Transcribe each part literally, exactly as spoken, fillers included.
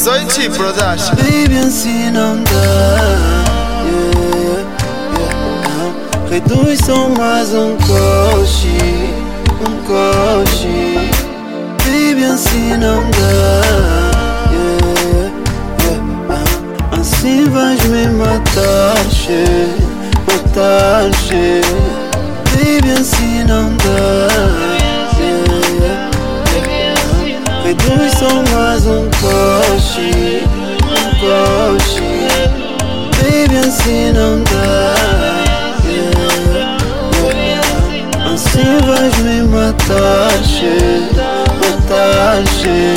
Zoichi Production. Baby, assim não dá, yeah, yeah. Reduz só mais um coche, um coche. Baby, assim não dá, yeah, yeah. Assim vais me matar, che, matar, che. Baby, assim não dá, yeah, yeah. Reduz só mais um coche, um coche. Baby, assim não dá, yeah, yeah. Assim vais me matar, che, matar, che.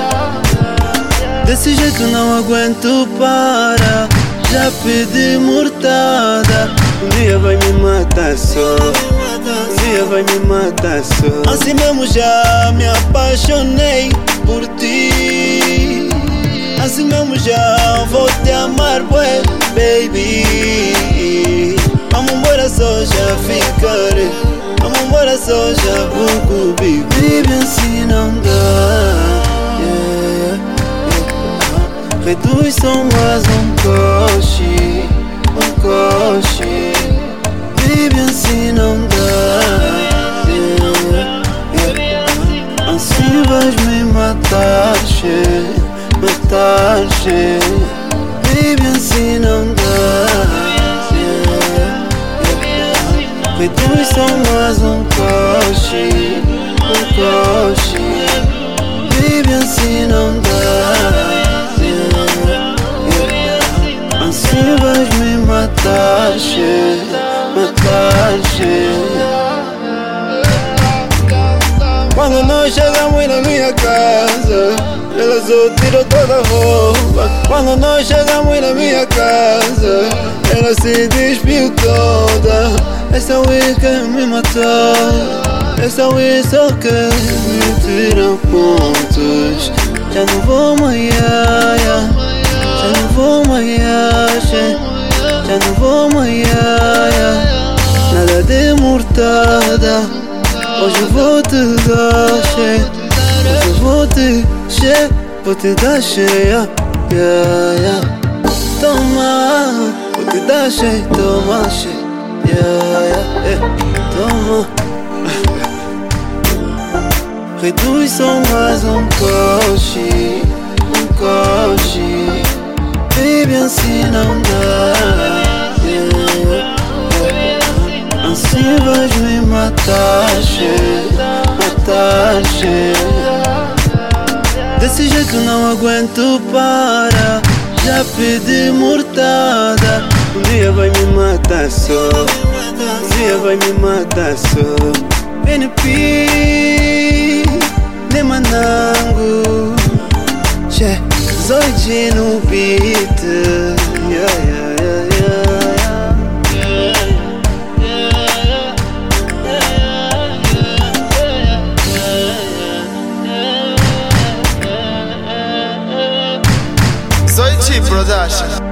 Desse jeito não aguento, para. Já pedi mortada. Um dia vai me matar só, um dia vai me matar só. Assim mesmo já me apaixonei por ti. Assim mesmo já vou te amar, bué, baby. Vamos embora só já ficar, vamos embora só já vou cobrir. Baby, assim não dá, yeah, yeah. Reduz só mais um coche, um coche. Baby, assim não dá, yeah, yeah. Assim vais me matar, che, matar, che. Baby, assim não dá, yeah, yeah. Reduz só mais um coche, um coche. Baby, assim não dá, yeah, yeah. Assim vais me matar, che, matar, che. Quando nós chegamos na minha casa, ela só tirou toda a roupa. Quando nós chegamos na minha casa, ela se despiu toda. Essa Wii que me matou, essa Wii só quer me tirar pontos. Já não vou mais, já não vou mais, já não vou mais. Nada de mortada, hoje eu vou te dar, che. Hoje eu vou te, che, vou te dar cheia, yeah, yeah. Toma, vou te dar che, toma, che, yeah, yeah, yeah. Toma. Reduz só mais um coche, um coche. Baby, assim não dá, yeah, yeah. Assim vais me matar, che, matar, che. Desse jeito não aguento, para. Já pedi mortada. Um dia vai me matar só, um dia vai me matar só. N P, de Manango, che, Zoichi no beat, yeah, yeah, yeah, yeah. Zoichi Production.